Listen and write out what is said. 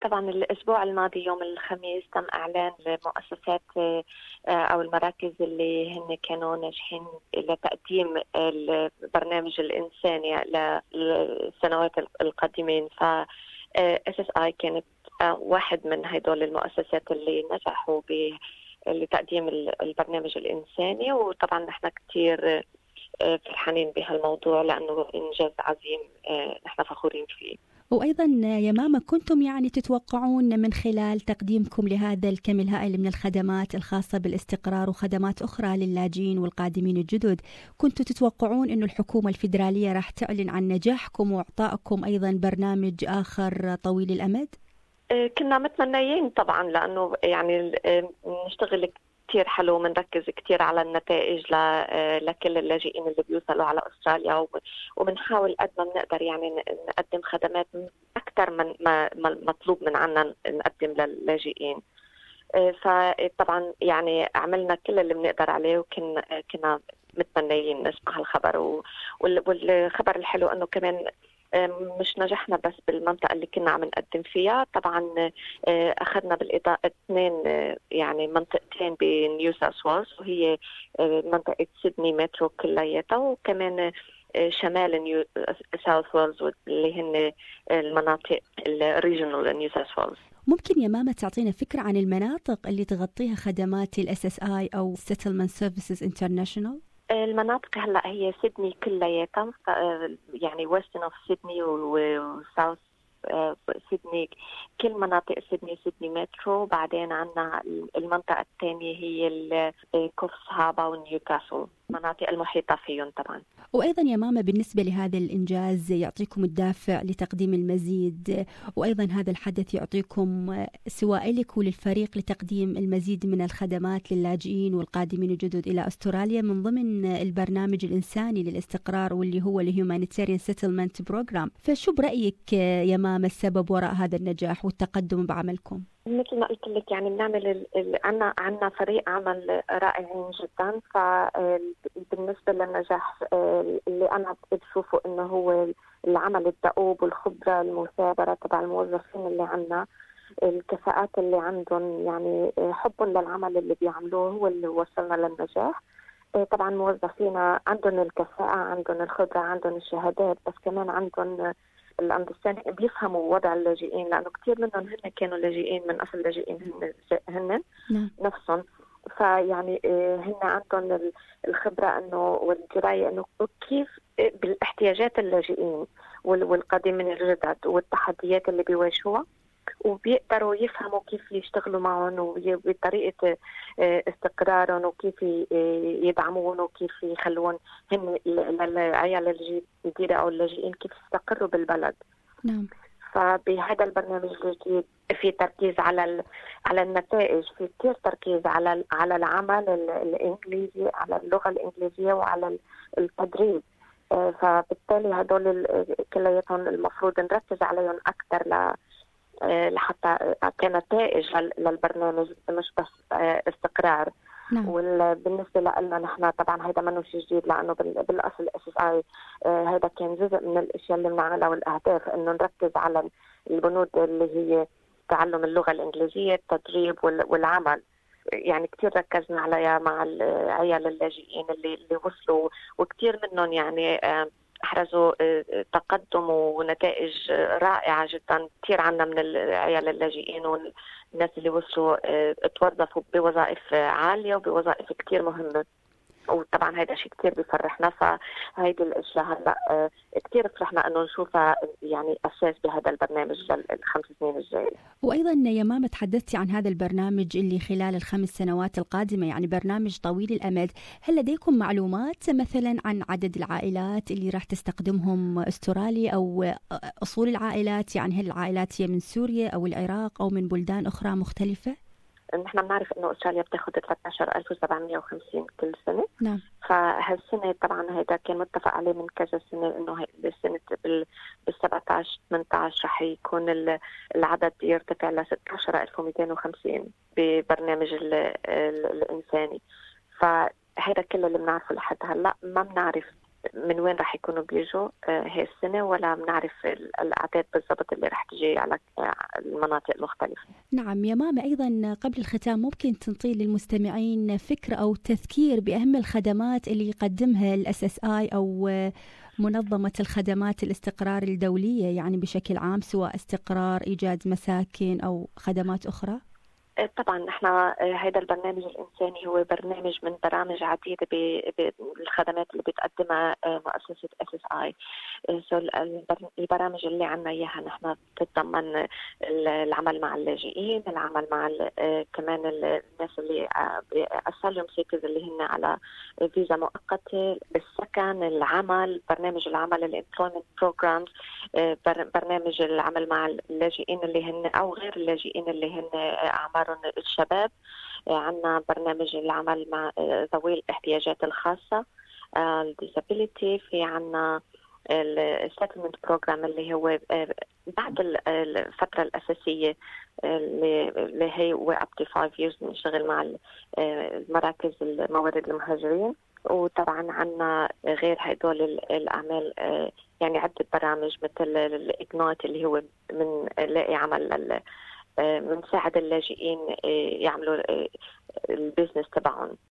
طبعا الأسبوع الماضي يوم الخميس تم إعلان المؤسسات أو المراكز اللي هن كانوا ناجحين لتقديم البرنامج الإنساني للسنوات القادمين. ف SSI كانت واحد من هدول المؤسسات اللي نجحوا لتقديم البرنامج الإنساني، وطبعا نحن كتير فرحانين بهالموضوع لأنه إنجاز عظيم نحن فخورين فيه. وأيضا يا ماما كنتم يعني تتوقعون من خلال تقديمكم لهذا الكم الهائل من الخدمات الخاصة بالاستقرار وخدمات أخرى للاجئين والقادمين الجدد، كنتم تتوقعون أن الحكومة الفيدرالية راح تعلن عن نجاحكم وإعطائكم أيضا برنامج آخر طويل الأمد؟ كنا متمنيين طبعا، لأنه يعني نشتغل كتير حلو، منركز كتير على النتائج لكل اللاجئين اللي بيوصلوا على أستراليا، وبنحاول قد ما بنقدر يعني نقدم خدمات أكثر من ما مطلوب من عنا نقدم للاجئين. فطبعا يعني عملنا كل اللي بنقدر عليه، وكنا متمنيين نسمع هالخبر. والخبر الحلو أنه كمان مش نجحنا بس بالمنطقة اللي كنا عم نقدم فيها، طبعا أخذنا بالإضافة 2 يعني منطقتين بنيو ساوث ويلز، وهي منطقة سيدني مترو كلياتها، وكمان شمال نيو ساوث ويلز اللي هن المناطق الريجنال نيو ساوث ويلز. ممكن يا ماما تعطينا فكرة عن المناطق اللي تغطيها خدمات SSI أو Settlement Services International؟ المناطق هلا هي سيدني كلياتها، يعني ويسترن اوف سيدني وساوث سيدني، كل مناطق سيدني مترو. بعدين عندنا المنطقة الثانية هي كوفس هابا ونيوكاسل، مناطق المحيطة فيهم طبعا. وأيضا يا ماما بالنسبة لهذا الإنجاز يعطيكم الدافع لتقديم المزيد، وأيضا هذا الحدث يعطيكم سواء لك وللفريق لتقديم المزيد من الخدمات للاجئين والقادمين الجدد إلى أستراليا من ضمن البرنامج الإنساني للاستقرار واللي هو الهيومانيتيريان سيتلمنت بروجرام. فشو برأيك يا ماما السبب وراء هذا النجاح والتقدم بعملكم؟ مثل ما قلت لك يعني بنعمل عنا فريق عمل رائعين جدا. فبالنسبة للنجاح اللي أنا بشوفه إنه هو العمل الدؤوب والخبرة المثابرة تبع الموظفين اللي عنا، الكفاءات اللي عندهم، يعني حبهم للعمل اللي بيعملوه هو اللي وصلنا للنجاح. طبعا موظفينا عندهم الكفاءة، عندهم الخبرة، عندهم الشهادات، بس كمان عندهم الاندرستاندينج، بيفهموا وضع اللاجئين، لانه كثير منهم هن كانوا لاجئين من اصل لاجئين هن نفسهم. فيعني هن عندهم الخبره انه والدرايه انه كيف بالاحتياجات اللاجئين والقادمين الجدد والتحديات اللي بيواجهوها، وبيقدروا يفهموا كيف يشتغلوا معهم وبطريقة استقرارهم، وكيف يدعمون وكيف يخلون هم العيال الجديدة أو اللاجئين كيف يستقروا بالبلد. نعم. فبهذا البرنامج الجديد في تركيز على النتائج، في كثير تركيز على العمل الإنجليزي، على اللغة الإنجليزية وعلى التدريب. فبالتالي هدول كلياتهم المفروض نركز عليهم أكثر لحتى كنتائج للبرنامج، مش بس استقرار. نعم. وبالنسبة لنا نحن طبعا هذا منه شيء جديد، لأنه بالأصل SSI هذا كان جزء من الأشياء اللي بنعملها والأهداف، إنه نركز على البنود اللي هي تعلم اللغة الإنجليزية، التدريب والعمل. يعني كتير ركزنا عليها مع العيال اللاجئين اللي وصلوا، وكتير منهم يعني أحرزوا تقدم ونتائج رائعة جدا. كثير عنا من العيال اللاجئين والناس اللي وصلوا توظفوا بوظائف عالية وبوظائف كثير مهمة، وطبعا هذا شيء كثير بيفرحنا. فهيدي الاشياء هلا كثير فرحنا انه نشوفها يعني اساس بهذا البرنامج لل5 سنين الجايه. وايضا يا ماما تحدثتي عن هذا البرنامج اللي خلال ال5 سنوات القادمه، يعني برنامج طويل الامد. هل لديكم معلومات مثلا عن عدد العائلات اللي راح تستخدمهم استراليا او اصول العائلات؟ يعني هل العائلات هي من سوريا او العراق او من بلدان اخرى مختلفه؟ نحن بنعرف انه استراليا بتاخذ 13,750 كل سنه. نعم. فهالسنه طبعا هذا كان متفق عليه من كذا سنه، انه السنه بال17 18 رح يكون العدد يرتفع ل 16,250 ببرنامج الانساني. فهذا كله اللي بنعرفه لحد هلا. ما بنعرف من وين راح يكونوا بيجوا هاي السنة، ولا بنعرف الأعداد بالضبط اللي راح تجي على المناطق المختلفة. نعم يا ماما، أيضا قبل الختام ممكن تنطي للمستمعين فكرة أو تذكير بأهم الخدمات اللي يقدمها الSSI أو منظمة الخدمات الاستقرار الدولية، يعني بشكل عام، سواء استقرار، إيجاد مساكن أو خدمات أخرى؟ طبعا نحن هذا البرنامج الإنساني هو برنامج من برامج عديدة بالخدمات اللي بتقدمها مؤسسة SSI. البرامج اللي عنا إياها نحن بتتضمن العمل مع اللاجئين، العمل مع كمان الناس اللي asylum seekers اللي هن على فيزا مؤقتة، بالسكن، العمل، برنامج العمل الemployment programs، برنامج العمل مع اللاجئين اللي هن أو غير اللاجئين اللي هن أعمارهم الشباب. عنا برنامج العمل مع ذوي الاحتياجات الخاصة disability. في عنا السيتلمنت بروجرام اللي هو بعد الفترة الأساسية اللي هي up to 5 years بنشتغل مع المراكز الموارد المهاجرين. وطبعا عنا غير هدول الأعمال يعني عدة برامج مثل الإجنايت اللي هو من لاقي عمل بنساعد اللاجئين يعملوا البيزنس تبعهم.